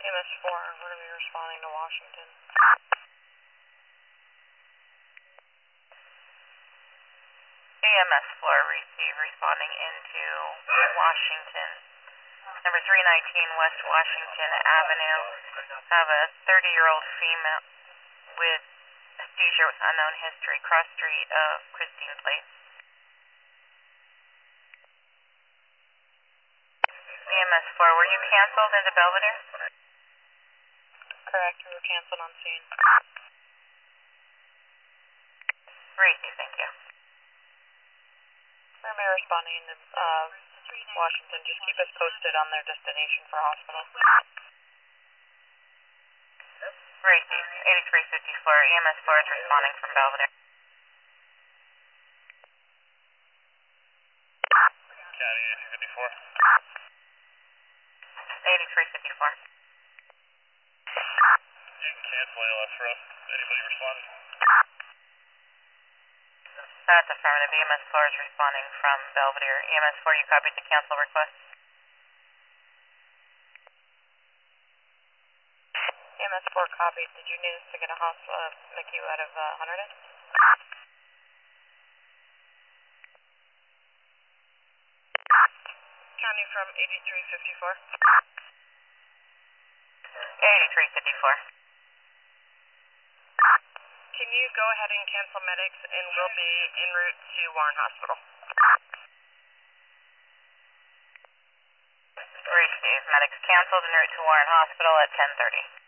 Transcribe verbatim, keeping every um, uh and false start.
M S four, we're going to be responding to Washington. A M S four receive responding into Washington. Number three nineteen West Washington Avenue. Have a thirty-year-old female with a seizure with unknown history. Cross street of Christine Place. A M S four, were you canceled into Belvedere? Correct, we were canceled on scene. Receive, thank you. We're going to be responding to uh, Washington. Just keep us posted on their destination for hospital. Receive, eighty-three fifty-four, E M S four is responding from Belvedere. County eighty-three fifty-four. eighty-three fifty-four. You can cancel A L S for us. Anybody responding? That's affirmative. E M S four is responding from Belvedere. E M S four, you copied the cancel request? E M S four copied. Did you need us to get a hospital, uh, M C U out of uh, Hunterdon? County from eighty-three fifty-four. eighty-three fifty-four. Can you go ahead and cancel medics, and we'll be en route to Warren Hospital. Receive. Medics canceled en route to Warren Hospital at ten thirty.